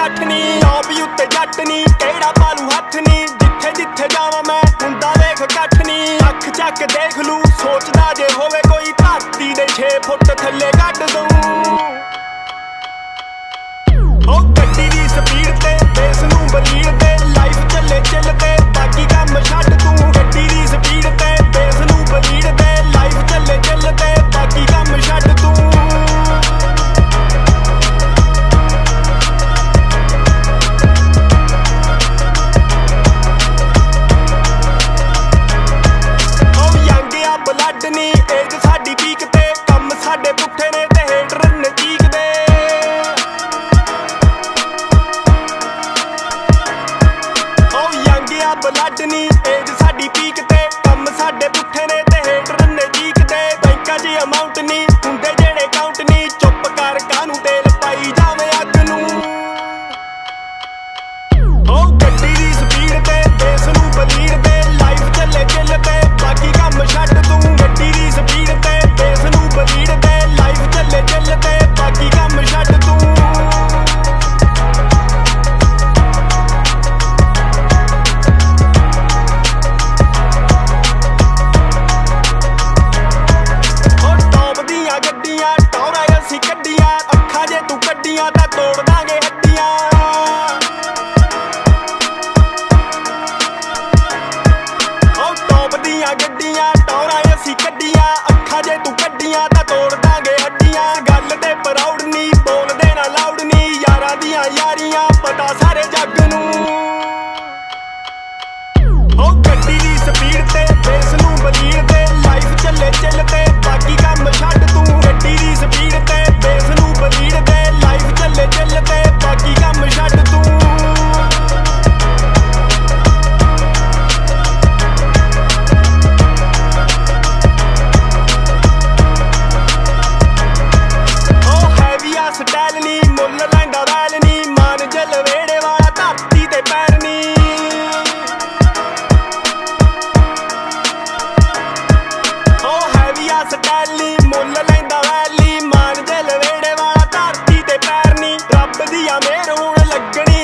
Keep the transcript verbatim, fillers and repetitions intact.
कठ नी औ भी उत्ते जट नी केड़ा पालू हथ नी जिथे जिथे जावां मैं हुंदा देख कठ नी अख चक देख लू सोचदा जे होवे कोई धरती दे छे फुट थल्ले कट दूं ओ गड्डी दी स्पीड ते बेस नूं बलीड ते लाइफ चले चिल ते बाकी काम छड्ड तूं गड्डी दी स्पीड ते बेस नूं बलीड ते लाइफ चले चिल ते बाकी काम छड्ड तूं ब्लड नी एज साडी पीक ते कम साडे पुट्ठे ने ते हेटर ने चीकदे ओ यंग आ ब्लड नी एज साडी पीक ते कम साडे पुट्ठे ने ते हेटर ने चीकदे बैंकां च अमाउंट नी हुंदे जेड़े काउंट नी चुप कर कानू तेल पाई जावे अग नूं ओ गड्डी दी स्पीड ते बेस नूं बलीड ते लाइफ चले चिल ते बाकी काम छड्ड तूं गड्डी दी स्पीड ते बेस नूं बलीड ते लाइफ चले चिल ते बाकी काम छड्ड तूं ओ टॉप दियां गड्डियां टौरा असीं कड्डियां अखां जे तूं कड्डियां तां तोड़ दांगे हड्डियां ओ टॉप दियां गड्डियां टौरा असीं कड्डियां अखां जे तूं कड्डियां तां तोड़ दांगे हड्डियां गल ते प्राउड नी बोल देना लाउड नी यारां दियां यारियां पता सारे जग नूं ओ गड्डी दी स्पीड ते बेस नूं बलीड ते लाइफ चले चिल ते बाकी काम छड्ड तूं गड्डी दी स्पीड ते बेस नूं बलीड ते लाइफ चले चिल ते बाकी काम छड्ड तूं स्टाइल नी मुल लैंदा वैल नी मान जल वेड़े वाला धरती ते पैर नी ओ हैवी आ स्टाइल नी मुल लैंदा वैल नी मान जल वेड़े वाला धरती ते पैर नी रब दिया मेहर हुण लगनी